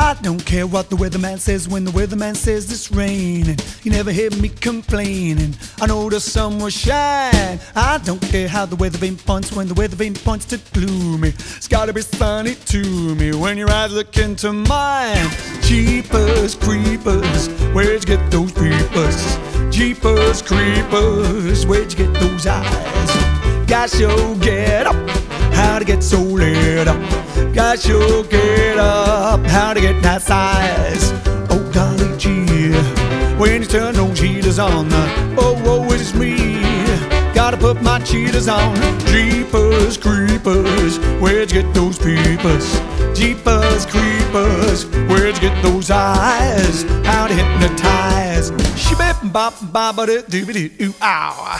I don't care what the weatherman says when the weatherman says it's raining. You never hear me complaining. I know the sun will shine. I don't care how the weather vane points when the weather vane points to gloomy. It's gotta be sunny to me when your eyes look into mine. Jeepers creepers, where'd you get those peepers? Jeepers creepers, where'd you get those eyes? Gosh, yo, get up, how to get so lit up. Gosh, yo, get up, how to get that size. Oh golly gee, when you turn those heaters on, oh it's me. Gotta put my cheaters on. Jeepers creepers, where'd you get those peepers? Jeepers creepers, where'd you get those eyes? How to hypnotize? Shibip bop bop ba doo doo doo ow.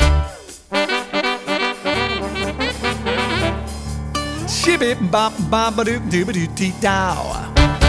Shibip bop bop ba doo doo doo doo dow.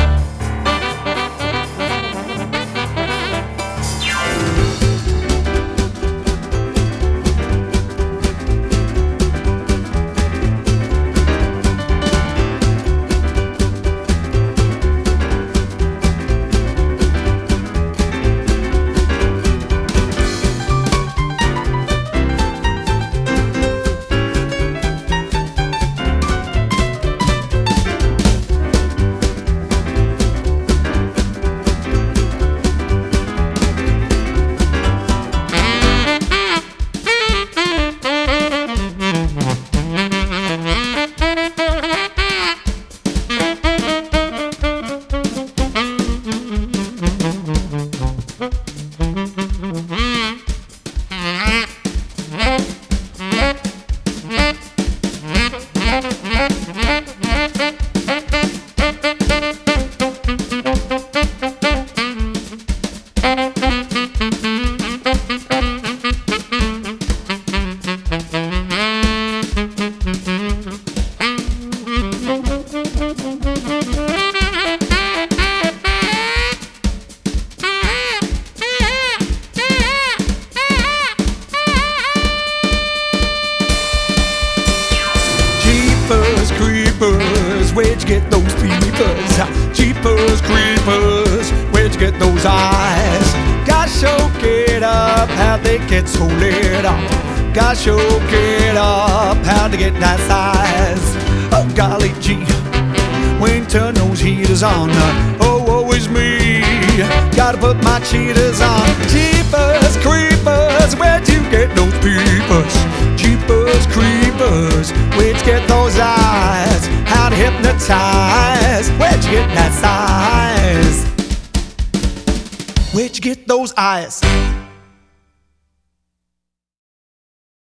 Jeepers creepers, where'd you get those peepers? Jeepers creepers, where'd you get those eyes? Gosh, oh, get up, how'd they get so lit up? Gosh, oh, get up, how'd they get that size? Oh, golly gee, when you turn those heaters on, oh, it's me. Gotta put my cheaters on. Jeepers creepers, where'd you get those peepers? Jeepers creepers, where'd you get those eyes? How to hypnotize? Where'd you get that size? Where'd you get those eyes?